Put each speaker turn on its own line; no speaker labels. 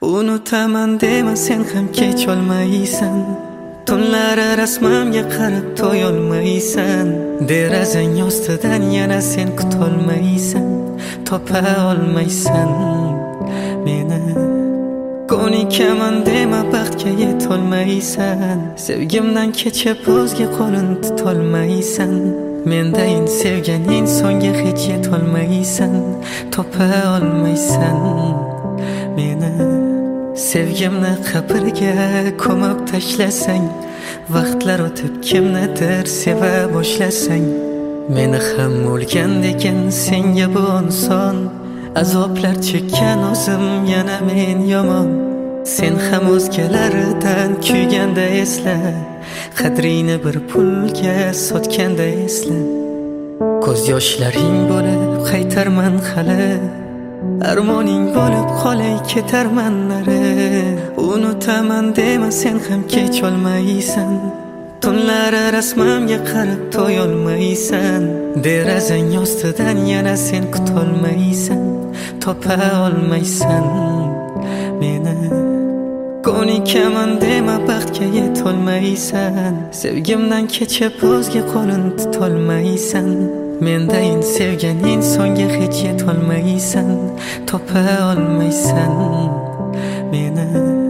Unutaman dema sen ham kech olmaysan. Tunlari rasmimga qarab to'yolmaysan. Derazang ostidan yana sen kutolmaysan. Topa olmaysan meni. Ko'nikaman dema baxtga yetolmaysan. Sevgimdan kechib o'zga qo'lin tutolmaysan. Mendayin sevgan insonga hech yetolmaysan. Topa olmaysan meni. Sevgimni qabrga ko'mib tashlasang, vaqtlar o'tib kimnidir seva boshlasang, meni ham o'lgandekin senga bu inson. Azoblar chekkan o'zim yana men yomon. Sen ham o'zgalaridan kuyganda esla, qadrini bir pulga sotganda esla. Ko'z yoshlaring bo'lib qaytarman hali, armoning bo'lib qolay ketarman nari. Unutaman dema sen ham kech olmaysan. Tunlari rasmimga qarab to'yolmaysan. Derazang ostidan yana sen kutolmaysan. Topa olmaysan meni. Ko'nikaman dema baxtga yetolmaysan. Sevgimdan kechib o'zga qo'lin tutolmaysan. Mendayin sevgan insonga hech yetolmaysan. Topa olmaysan meni.